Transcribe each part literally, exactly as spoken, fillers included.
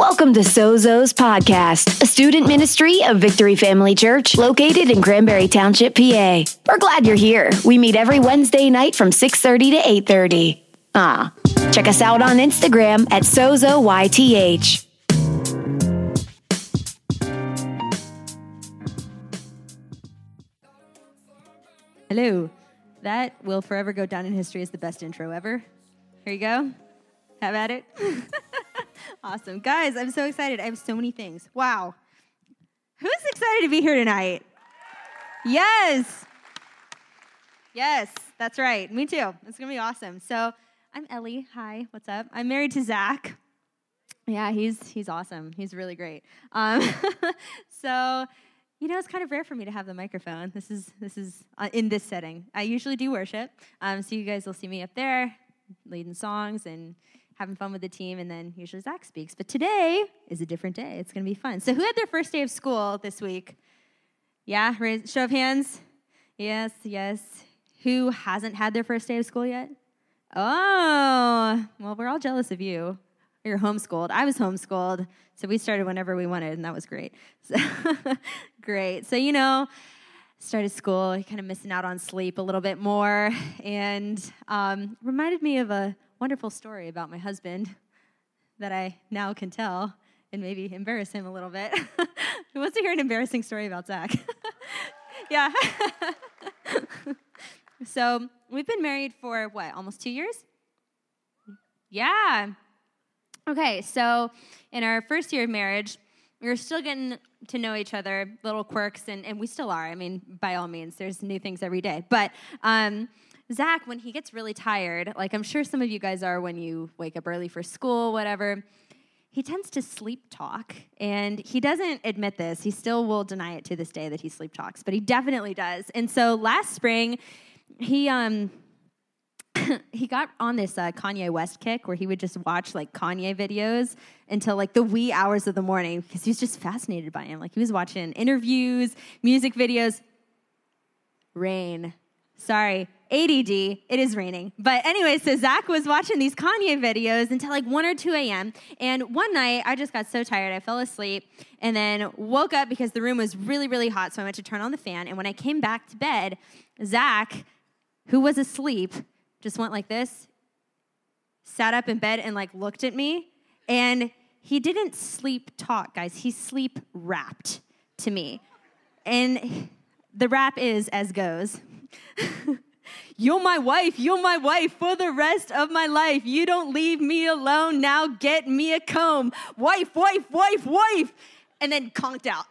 Welcome to Sozo's Podcast, a student ministry of Victory Family Church located in Cranberry Township, P A. We're glad you're here. We meet every Wednesday night from six thirty to eight thirty. Ah, check us out on Instagram at SozoYTH. Hello. That will forever go down in history as the best intro ever. Here you go. Have at it. Awesome. Guys, I'm so excited. I have so many things. Wow. Who's excited to be here tonight? Yes. Yes, that's right. Me too. It's going to be awesome. So I'm Ellie. Hi, what's up? I'm married to Zach. Yeah, he's he's awesome. He's really great. Um, so, you know, it's kind of rare for me to have the microphone. This is this is uh, in this setting. I usually do worship. Um, so you guys will see me up there leading songs and having fun with the team, and then usually Zach speaks. But today is a different day. It's going to be fun. So who had their first day of school this week? Yeah? Raise, show of hands? Yes, yes. Who hasn't had their first day of school yet? Oh, well, we're all jealous of you. You're homeschooled. I was homeschooled, so we started whenever we wanted, and that was great. So, great. So, you know, started school, kind of missing out on sleep a little bit more, and um, reminded me of a wonderful story about my husband that I now can tell and maybe embarrass him a little bit. Who wants to hear an embarrassing story about Zach? Yeah. So we've been married for, what, almost two years? Yeah. Okay, so in our first year of marriage, we were still getting to know each other, little quirks, and, and we still are. I mean, by all means, there's new things every day. But um, Zach, when he gets really tired, like I'm sure some of you guys are when you wake up early for school, whatever, he tends to sleep talk. And he doesn't admit this. He still will deny it to this day that he sleep talks, but he definitely does. And so last spring, he... um. he got on this uh, Kanye West kick where he would just watch like Kanye videos until like the wee hours of the morning because he was just fascinated by him. Like he was watching interviews, music videos. Rain. Sorry, A D D. It is raining. But anyway, so Zach was watching these Kanye videos until like one or two a.m. And one night I just got so tired I fell asleep and then woke up because the room was really, really hot. So I went to turn on the fan. And when I came back to bed, Zach, who was asleep, just went like this, sat up in bed and like looked at me, and he didn't sleep talk, guys. He sleep rapped to me. And the rap is as goes. You're my wife, you're my wife for the rest of my life. You don't leave me alone, now get me a comb. Wife, wife, wife, wife. And then conked out.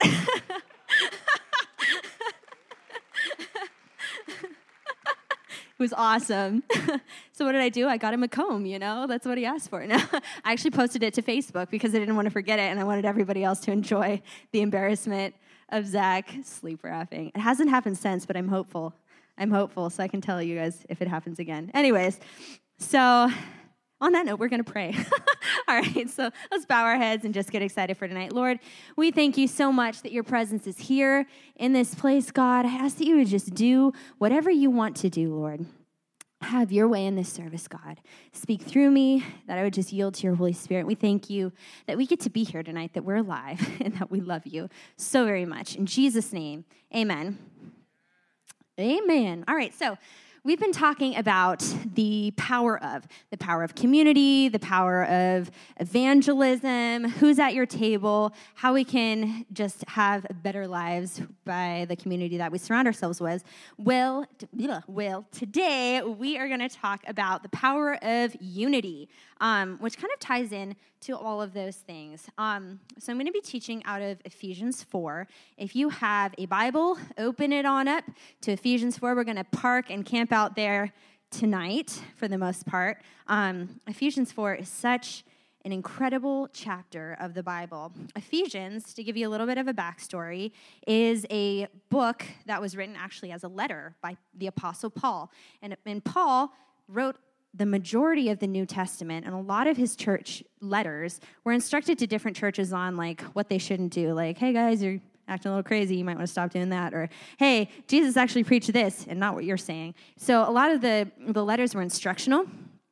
It was awesome. So what did I do? I got him a comb, you know? That's what he asked for. Now, I actually posted it to Facebook because I didn't want to forget it, and I wanted everybody else to enjoy the embarrassment of Zach sleep rapping. It hasn't happened since, but I'm hopeful. I'm hopeful, so I can tell you guys if it happens again. Anyways, so on that note, we're going to pray. All right, so let's bow our heads and just get excited for tonight. Lord, we thank you so much that your presence is here in this place, God. I ask that you would just do whatever you want to do, Lord. Have your way in this service, God. Speak through me, that I would just yield to your Holy Spirit. We thank you that we get to be here tonight, that we're alive, and that we love you so very much. In Jesus' name, amen. Amen. All right, so we've been talking about the power of, the power of community, the power of evangelism, who's at your table, how we can just have better lives by the community that we surround ourselves with. Well, well today we are going to talk about the power of unity, um, which kind of ties in to all of those things. Um, so I'm going to be teaching out of Ephesians four. If you have a Bible, open it on up to Ephesians four. We're going to park and camp out there tonight for the most part. Um, Ephesians four is such an incredible chapter of the Bible. Ephesians, to give you a little bit of a backstory, is a book that was written actually as a letter by the Apostle Paul. And, and Paul wrote the majority of the New Testament, and a lot of his church letters were instructed to different churches on like what they shouldn't do. Like, hey guys, you're acting a little crazy, you might want to stop doing that. Or, hey, Jesus actually preached this and not what you're saying. So a lot of the, the letters were instructional.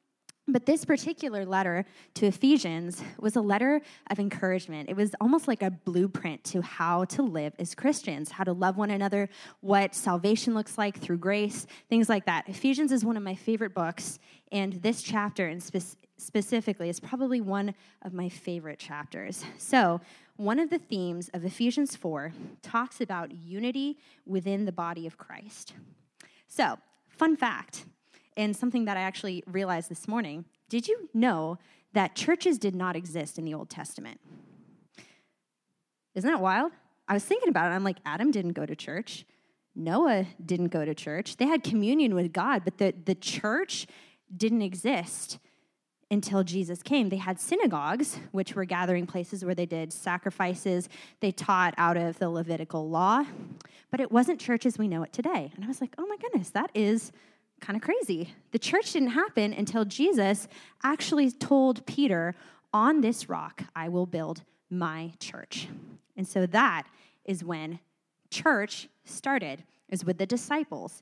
But this particular letter to Ephesians was a letter of encouragement. It was almost like a blueprint to how to live as Christians, how to love one another, what salvation looks like through grace, things like that. Ephesians is one of my favorite books, and this chapter in spe- specifically is probably one of my favorite chapters. So one of the themes of Ephesians four talks about unity within the body of Christ. So, fun fact, and something that I actually realized this morning, did you know that churches did not exist in the Old Testament? Isn't that wild? I was thinking about it. I'm like, Adam didn't go to church. Noah didn't go to church. They had communion with God, but the, the church didn't exist until Jesus came. They had synagogues, which were gathering places where they did sacrifices. They taught out of the Levitical law, but it wasn't church as we know it today. And I was like, oh my goodness, that is kind of crazy. The church didn't happen until Jesus actually told Peter, on this rock, I will build my church. And so that is when church started, is with the disciples.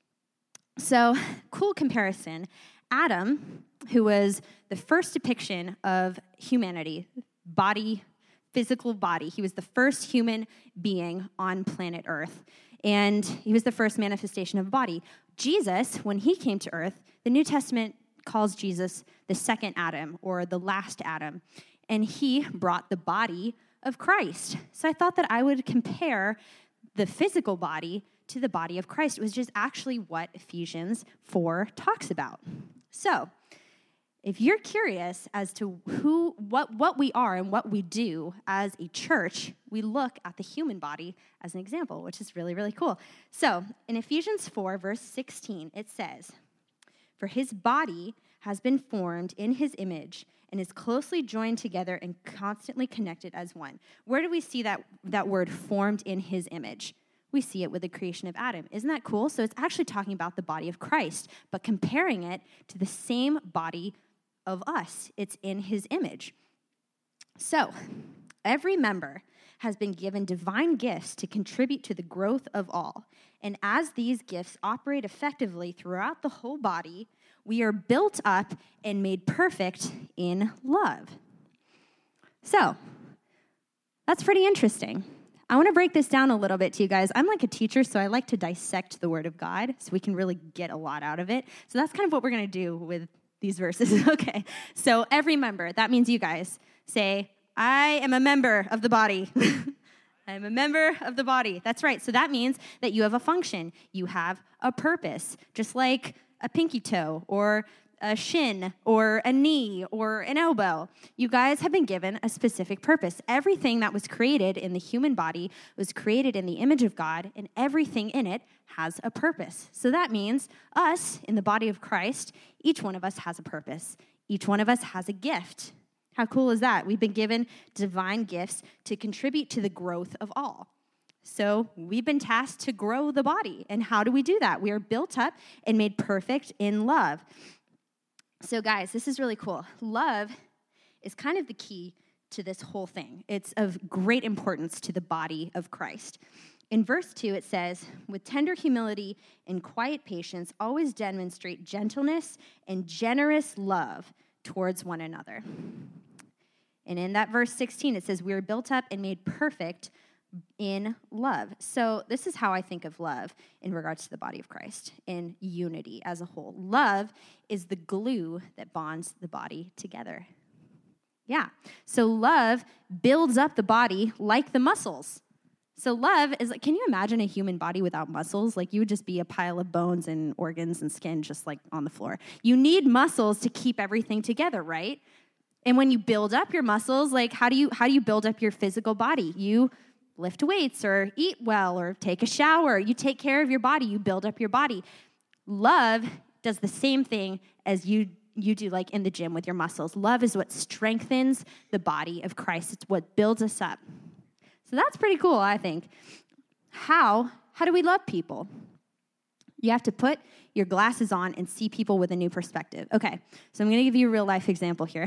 So, cool comparison. Adam, who was the first depiction of humanity, body, physical body, he was the first human being on planet Earth, and he was the first manifestation of body. Jesus, when he came to earth, the New Testament calls Jesus the second Adam or the last Adam, and he brought the body of Christ. So I thought that I would compare the physical body to the body of Christ, which is actually what Ephesians four talks about. So if you're curious as to who, what, what we are and what we do as a church, we look at the human body as an example, which is really, really cool. So in Ephesians four, verse sixteen, it says, "For his body has been formed in his image and is closely joined together and constantly connected as one." Where do we see that, that word formed in his image? We see it with the creation of Adam. Isn't that cool? So it's actually talking about the body of Christ, but comparing it to the same body of us. It's in his image. So, every member has been given divine gifts to contribute to the growth of all. And as these gifts operate effectively throughout the whole body, we are built up and made perfect in love. So, that's pretty interesting. I want to break this down a little bit to you guys. I'm like a teacher, so I like to dissect the Word of God so we can really get a lot out of it. So that's kind of what we're going to do with these verses. Okay, so every member, that means you guys, say, I am a member of the body. I am a member of the body. That's right. So that means that you have a function. You have a purpose, just like a pinky toe or a shin or a knee or an elbow. You guys have been given a specific purpose. Everything that was created in the human body was created in the image of God, and everything in it has a purpose. So that means us in the body of Christ, each one of us has a purpose. Each one of us has a gift. How cool is that? We've been given divine gifts to contribute to the growth of all. So we've been tasked to grow the body. And how do we do that? We are built up and made perfect in love. So guys, this is really cool. Love is kind of the key to this whole thing. It's of great importance to the body of Christ. In verse two, it says, "With tender humility and quiet patience, always demonstrate gentleness and generous love towards one another." And in that verse sixteen, it says, "We are built up and made perfect in love." So this is how I think of love in regards to the body of Christ, in unity as a whole. Love is the glue that bonds the body together. Yeah. So love builds up the body like the muscles. So love is like, can you imagine a human body without muscles? Like you would just be a pile of bones and organs and skin just like on the floor. You need muscles to keep everything together, right? And when you build up your muscles, like how do you how do you build up your physical body? You lift weights or eat well or take a shower. You take care of your body. You build up your body. Love does the same thing as you you do like in the gym with your muscles. Love is what strengthens the body of Christ. It's what builds us up. So that's pretty cool, I think. How? How do we love people? You have to put your glasses on and see people with a new perspective. Okay, so I'm going to give you a real life example here.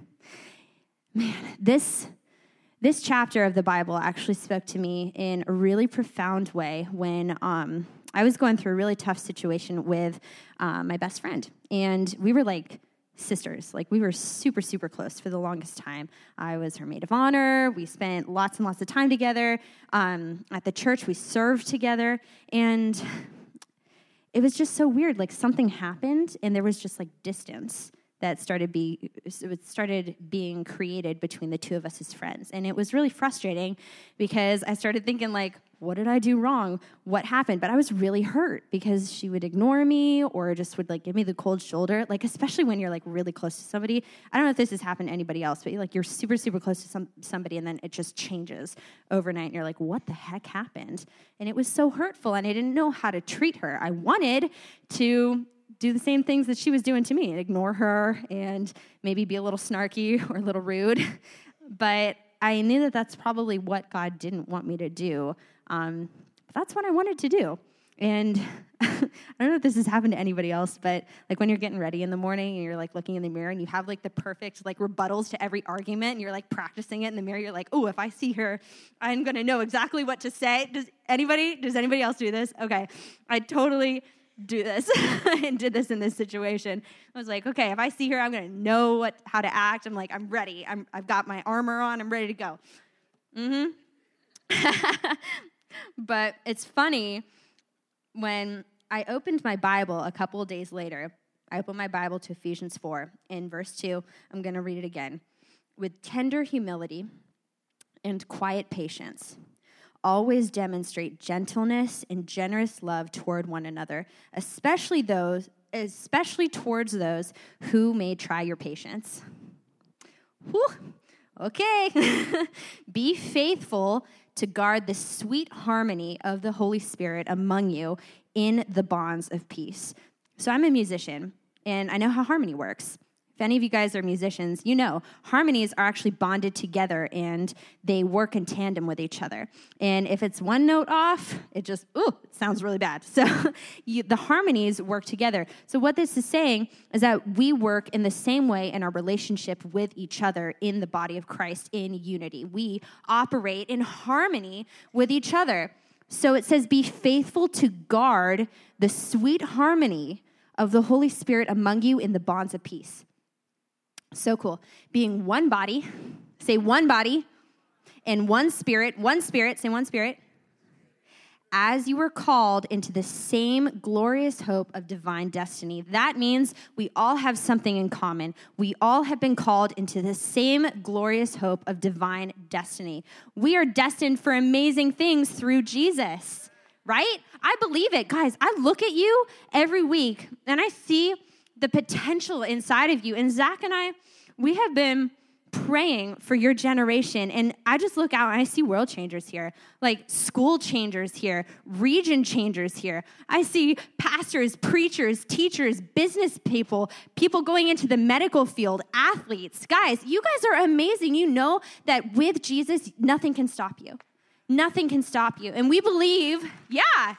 Man, this... This chapter of the Bible actually spoke to me in a really profound way when um, I was going through a really tough situation with uh, my best friend. And we were like sisters. Like, we were super, super close for the longest time. I was her maid of honor. We spent lots and lots of time together. Um, at the church, we served together. And it was just so weird. Like, something happened, and there was just, like, distance that started be it started being created between the two of us as friends. And it was really frustrating because I started thinking, like, what did I do wrong? What happened? But I was really hurt because she would ignore me or just would, like, give me the cold shoulder. Like, especially when you're, like, really close to somebody. I don't know if this has happened to anybody else, but, like, you're super, super close to some somebody, and then it just changes overnight, and you're like, what the heck happened? And it was so hurtful, and I didn't know how to treat her. I wanted to do the same things that she was doing to me, ignore her and maybe be a little snarky or a little rude. But I knew that that's probably what God didn't want me to do. Um, but that's what I wanted to do. And I don't know if this has happened to anybody else, but like when you're getting ready in the morning and you're like looking in the mirror and you have like the perfect like rebuttals to every argument and you're like practicing it in the mirror, you're like, oh, if I see her, I'm going to know exactly what to say. Does anybody, does anybody else do this? Okay. I totally do this and did this in this situation. I was like, okay, if I see her, I'm going to know what how to act. I'm like, I'm ready. I'm, I've got my armor on. I'm ready to go. Mm-hmm. But it's funny, when I opened my Bible a couple of days later, I opened my Bible to Ephesians four. In verse two, I'm going to read it again. With tender humility and quiet patience, always demonstrate gentleness and generous love toward one another, especially those, especially towards those who may try your patience. Whew. Okay. Be faithful to guard the sweet harmony of the Holy Spirit among you in the bonds of peace. So I'm a musician, and I know how harmony works. If any of you guys are musicians, you know harmonies are actually bonded together and they work in tandem with each other. And if it's one note off, it just, ooh, it sounds really bad. So you, the harmonies work together. So what this is saying is that we work in the same way in our relationship with each other in the body of Christ in unity. We operate in harmony with each other. So it says, be faithful to guard the sweet harmony of the Holy Spirit among you in the bonds of peace. So cool. Being one body, say one body, and one spirit, one spirit, say one spirit, as you were called into the same glorious hope of divine destiny. That means we all have something in common. We all have been called into the same glorious hope of divine destiny. We are destined for amazing things through Jesus, right? I believe it. Guys, I look at you every week, and I see the potential inside of you. And Zach and I, we have been praying for your generation. And I just look out and I see world changers here, like school changers here, region changers here. I see pastors, preachers, teachers, business people, people going into the medical field, athletes. Guys, you guys are amazing. You know that with Jesus, nothing can stop you. Nothing can stop you. And we believe, yeah.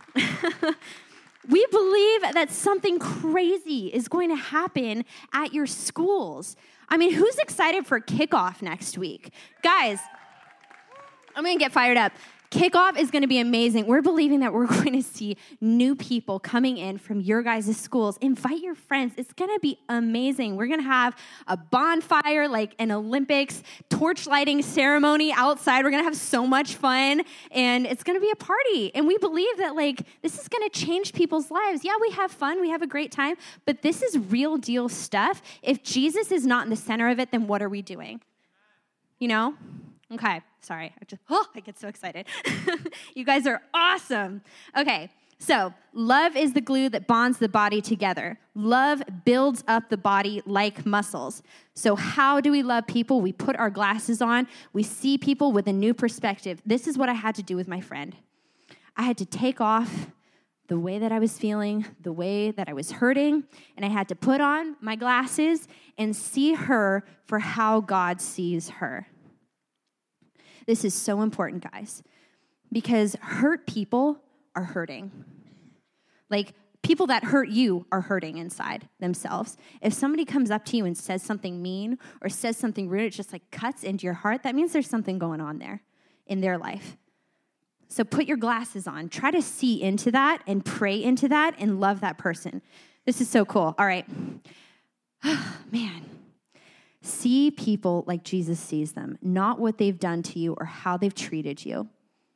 We believe that something crazy is going to happen at your schools. I mean, who's excited for kickoff next week? Guys, I'm going to get fired up. Kickoff is going to be amazing. We're believing that we're going to see new people coming in from your guys' schools. Invite your friends. It's going to be amazing. We're going to have a bonfire, like an Olympics torch lighting ceremony outside. We're going to have so much fun, and it's going to be a party. And we believe that, like, this is going to change people's lives. Yeah, we have fun. We have a great time, but this is real deal stuff. If Jesus is not in the center of it, then what are we doing? You know? Okay, sorry. I just, oh, I get so excited. You guys are awesome. Okay, so love is the glue that bonds the body together. Love builds up the body like muscles. So how do we love people? We put our glasses on. We see people with a new perspective. This is what I had to do with my friend. I had to take off the way that I was feeling, the way that I was hurting, and I had to put on my glasses and see her for how God sees her. This is so important, guys, because hurt people are hurting. Like, people that hurt you are hurting inside themselves. If somebody comes up to you and says something mean or says something rude, it just like cuts into your heart, that means there's something going on there in their life. So put your glasses on. Try to see into that and pray into that and love that person. This is so cool. All right. Man, see people like Jesus sees them, not what they've done to you or how they've treated you.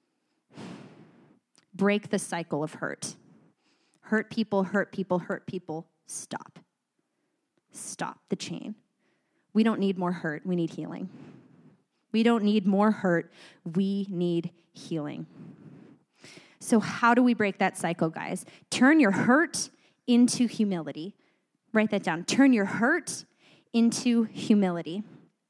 Break the cycle of hurt. Hurt people, hurt people, hurt people. Stop. Stop the chain. We don't need more hurt. We need healing. We don't need more hurt. We need healing. So how do we break that cycle, guys? Turn your hurt into humility. Write that down. Turn your hurt into humility.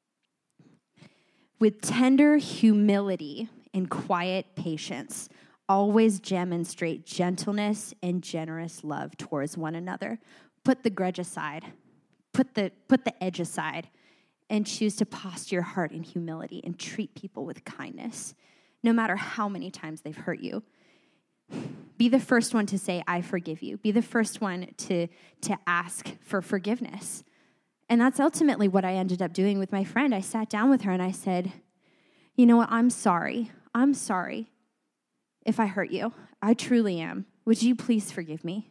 With tender humility and quiet patience, always demonstrate gentleness and generous love towards one another. Put the grudge aside. Put the, put the edge aside. And choose to posture your heart in humility and treat people with kindness, no matter how many times they've hurt you. Be the first one to say, I forgive you. Be the first one to, to ask for forgiveness. And that's ultimately what I ended up doing with my friend. I sat down with her and I said, you know what, I'm sorry. I'm sorry if I hurt you. I truly am. Would you please forgive me?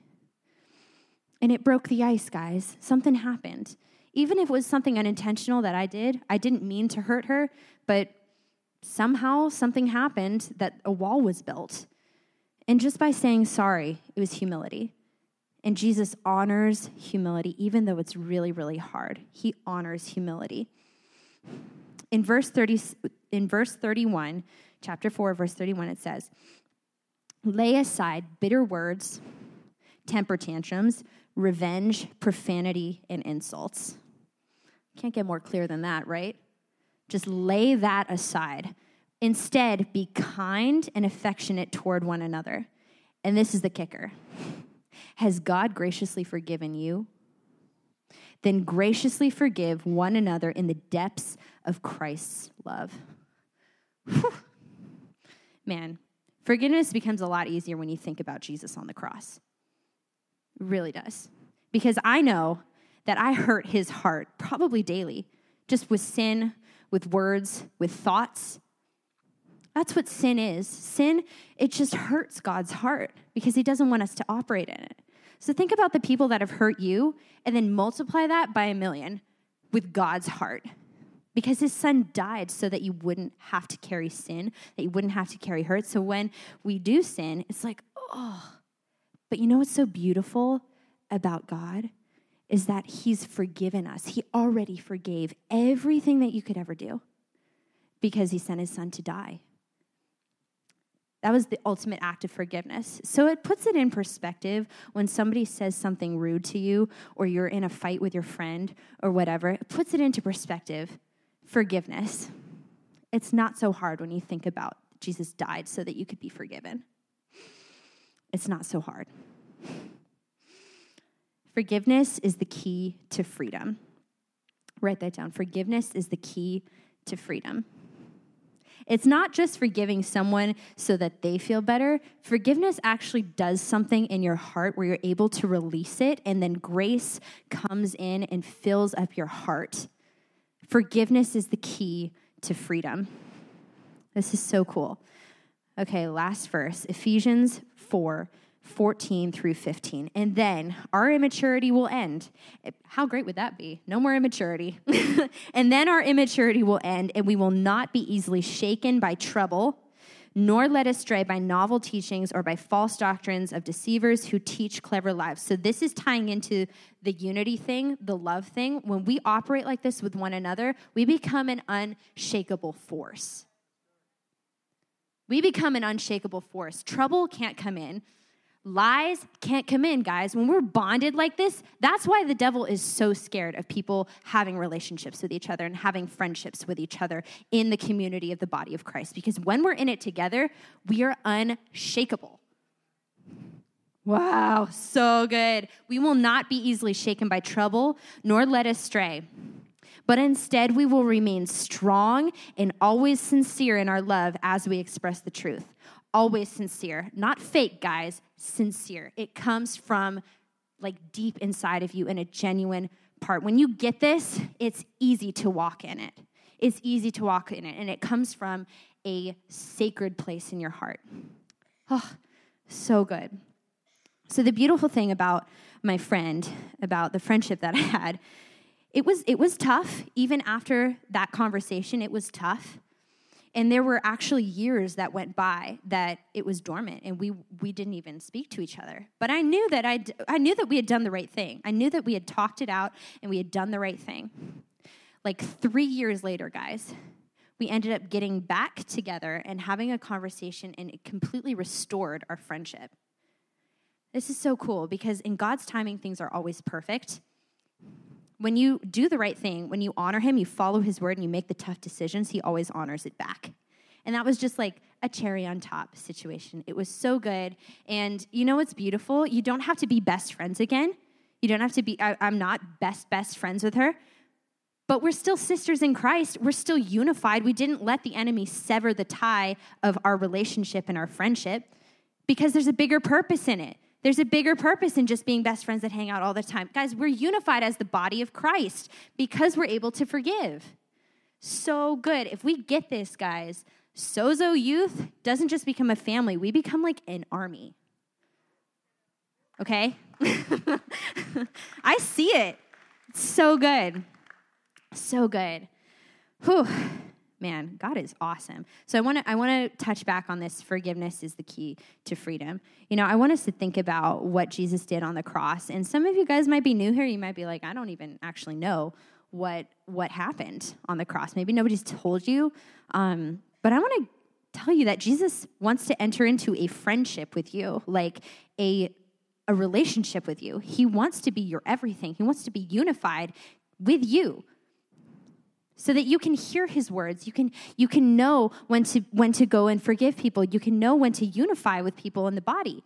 And it broke the ice, guys. Something happened. Even if it was something unintentional that I did, I didn't mean to hurt her, but somehow something happened that a wall was built. And just by saying sorry, it was humility. And Jesus honors humility, even though it's really, really hard. He honors humility. In verse thirty, in verse thirty-one, chapter four, verse thirty-one, it says, lay aside bitter words, temper tantrums, revenge, profanity, and insults. Can't get more clear than that, right? Just lay that aside. Instead, be kind and affectionate toward one another. And this is the kicker. Has God graciously forgiven you? Then graciously forgive one another in the depths of Christ's love. Whew. Man, forgiveness becomes a lot easier when you think about Jesus on the cross. It really does. Because I know that I hurt his heart probably daily, just with sin, with words, with thoughts. That's what sin is. Sin, it just hurts God's heart because he doesn't want us to operate in it. So think about the people that have hurt you and then multiply that by a million with God's heart. Because his son died so that you wouldn't have to carry sin, that you wouldn't have to carry hurt. So when we do sin, it's like, oh. But you know what's so beautiful about God is that he's forgiven us. He already forgave everything that you could ever do because he sent his son to die. That was the ultimate act of forgiveness. So it puts it in perspective when somebody says something rude to you or you're in a fight with your friend or whatever. It puts it into perspective. Forgiveness. It's not so hard when you think about Jesus died so that you could be forgiven. It's not so hard. Forgiveness is the key to freedom. Write that down. Forgiveness is the key to freedom. It's not just forgiving someone so that they feel better. Forgiveness actually does something in your heart where you're able to release it, and then grace comes in and fills up your heart. Forgiveness is the key to freedom. This is so cool. Okay, last verse, Ephesians four, fourteen through fifteen. And then our immaturity will end. How great would that be? No more immaturity. And then our immaturity will end, and we will not be easily shaken by trouble, nor led astray by novel teachings or by false doctrines of deceivers who teach clever lies. So this is tying into the unity thing, the love thing. When we operate like this with one another, we become an unshakable force. We become an unshakable force. Trouble can't come in. Lies can't come in, guys. When we're bonded like this, that's why the devil is so scared of people having relationships with each other and having friendships with each other in the community of the body of Christ. Because when we're in it together, we are unshakable. Wow, so good. We will not be easily shaken by trouble, nor led astray. But instead, we will remain strong and always sincere in our love as we express the truth. Always sincere. Not fake, guys. Sincere. It comes from like deep inside of you in a genuine part. When you get this, it's easy to walk in it. It's easy to walk in it. And it comes from a sacred place in your heart. Oh, so good. So the beautiful thing about my friend, about the friendship that I had, it was it was tough. Even after that conversation, it was tough. And there were actually years that went by that it was dormant, and we we didn't even speak to each other. But I knew that I I knew that we had done the right thing. I knew that we had talked it out, and we had done the right thing. Like three years later, guys, we ended up getting back together and having a conversation, and it completely restored our friendship. This is so cool because in God's timing, things are always perfect. When you do the right thing, when you honor him, you follow his word, and you make the tough decisions, he always honors it back. And that was just like a cherry on top situation. It was so good. And you know what's beautiful? You don't have to be best friends again. You don't have to be, I, I'm not best, best friends with her. But we're still sisters in Christ. We're still unified. We didn't let the enemy sever the tie of our relationship and our friendship because there's a bigger purpose in it. There's a bigger purpose in just being best friends that hang out all the time. Guys, we're unified as the body of Christ because we're able to forgive. So good. If we get this, guys, Sozo Youth doesn't just become a family. We become like an army. Okay? I see it. It's so good. So good. Whew. Man, God is awesome. So I want to I want to touch back on this. Forgiveness is the key to freedom. You know, I want us to think about what Jesus did on the cross. And some of you guys might be new here. You might be like, I don't even actually know what what happened on the cross. Maybe nobody's told you. Um, but I want to tell you that Jesus wants to enter into a friendship with you, like a a relationship with you. He wants to be your everything. He wants to be unified with you, so that you can hear his words. You can you can know when to when to go and forgive people. You can know when to unify with people in the body.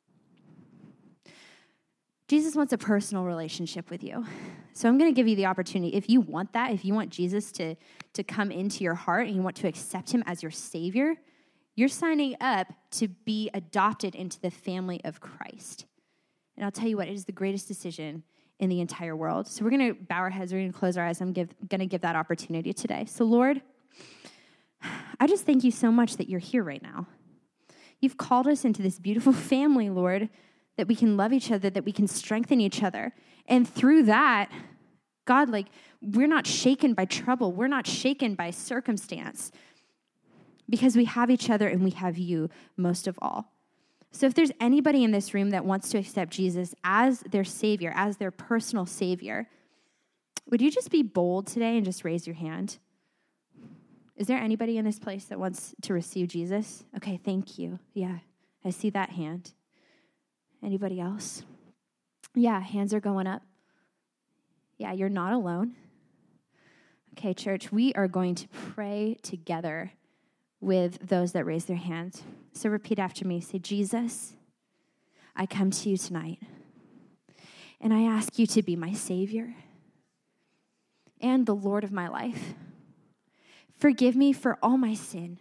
Jesus wants a personal relationship with you. So I'm going to give you the opportunity. If you want that, if you want Jesus to, to come into your heart and you want to accept him as your Savior, you're signing up to be adopted into the family of Christ. And I'll tell you what, it is the greatest decision in the entire world. So we're going to bow our heads, we're going to close our eyes. I'm give, going to give that opportunity today. So Lord, I just thank you so much that you're here right now. You've called us into this beautiful family, Lord, that we can love each other, that we can strengthen each other. And through that, God, like, we're not shaken by trouble. We're not shaken by circumstance because we have each other and we have you most of all. So if there's anybody in this room that wants to accept Jesus as their Savior, as their personal Savior, would you just be bold today and just raise your hand? Is there anybody in this place that wants to receive Jesus? Okay, thank you. Yeah, I see that hand. Anybody else? Yeah, hands are going up. Yeah, you're not alone. Okay, church, we are going to pray together with those that raise their hands. So repeat after me. Say, Jesus, I come to you tonight, and I ask you to be my Savior and the Lord of my life. Forgive me for all my sin.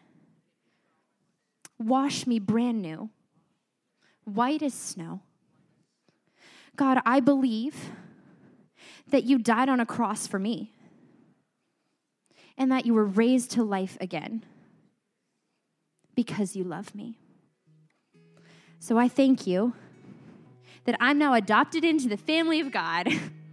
Wash me brand new, white as snow. God, I believe that you died on a cross for me and that you were raised to life again because you love me. So I thank you that I'm now adopted into the family of God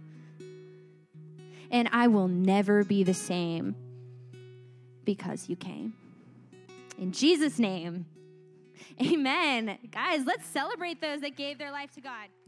and I will never be the same because you came. In Jesus' name, amen. Guys, let's celebrate those that gave their life to God.